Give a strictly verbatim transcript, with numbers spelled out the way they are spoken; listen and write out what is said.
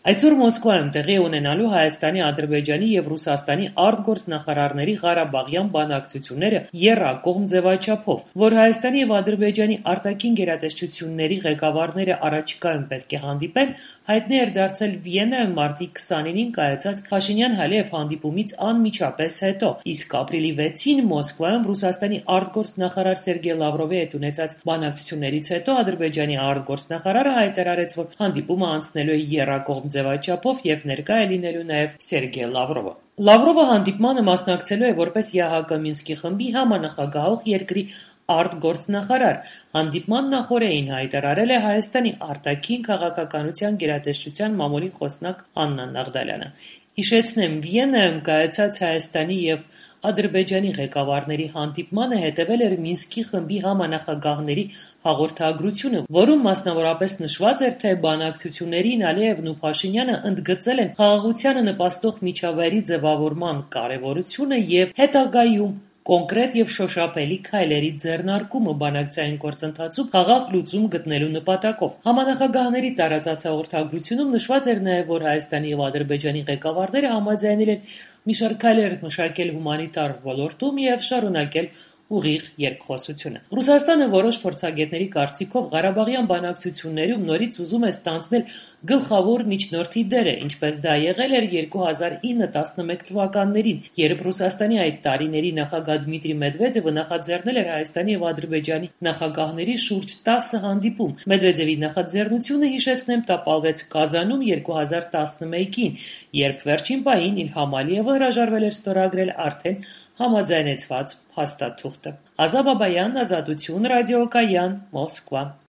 Այսօր Մոսկվայում տեղի ունենալու Հայաստանի, Ադրբեջանի և Ռուսաստանի արտգործնախարարների Ղարաբաղյան բանակցությունները եռակողմ ձևաչափով, որ Հայաստանի և Ադրբեջանի արտաքին գերատեսչությունների ղեկավարները առաջիկայում պետք է հանդիպեն, հայտնի էր դարձել Վիեննայում մարտի քսանինին կայացած Փաշինյան-Ալիև հանդիպումից անմիջապես հետո, իսկ ապրիլի վեցին Մոսկվայում Ռուսաստանի արտգործնախարար Սերգեյ Լավրովի հետ ունեցած բանակցություններից հետո Ադրբեջանի արտգործնախարարը հայտարարեց, որ հանդիպումը անցնելու է եռակողմ ձևաչափով և ներկա է լինելու նաև Սերգեյ Լավրովը։ Լավրովը հանդիպմանը մասնակցելու է որպես ԵԱՀԿ Մինսկի խմբի համանախագահող երկրի արտգործնախարար։ Հանդիպման նախօրեին հայտարարել է Հայաստանի արտաքին քաղաքականության գերատեսչության մամուլի խոսնակ Աննա Նաղդալյանը։ Հիշեցնեմ, Վիեննայում կայացած Հայաստանի և Ադրբեջանի ղեկավարների հանդիպմանը հետևել էր Մինսկի խմբի համանախագահների հաղորդագրությունը, որում մասնավորապես նշված էր, թե բանակցություններին Ալիևն ու Փաշինյանը ընդգծել են խաղաղությանը նպաստող միջավայրի ձևավորման կարևորությունը և հետագայում կոնկրետ և շոշափելի քայլերի ձեռնարկումը բանակցային գործընթացում խաղաղ լուծում գտնելու նպատակով։ Համանախագահների տարածած հաղորդագրությունում նշված էր նաև, որ Հայաստանի և Ադրբեջանի ղեկավարները համաձայնել են մի շարք քայլեր մշակել հումանիտար ոլորտում և շարունակել ուղիղ երկխոսությունը։ Ռուսաստանը որոշ փորձագետների կարծիքով Ղարաբաղյան բանակցություններում նորից ուզում է ստանձնել գլխավոր միջնորդի դերը, ինչպես դա եղել էր երկու հազար ինը տասնմեկ թվականներին, երբ Ռուսաստանի այդ տարիների նախագահ Դմիտրի Մեդվեդևը նախաձեռնել էր Հայաստանի և Ադրբեջանի նախագահների շուրջ տասը հանդիպում։ Մեդվեդևի նախաձեռնությունը, հիշեցնեմ, տապալվեց Կազանում երկու հազար տասնմեկին, երբ վերջին պահին Իլհամ Ալիևը հրաժարվել էր ստորագրել արդեն համաձայնեցված փաստաթուղթը։ Ազա Բաբայան, Ազատություն, Ռադիոկայան, Մոսկվա։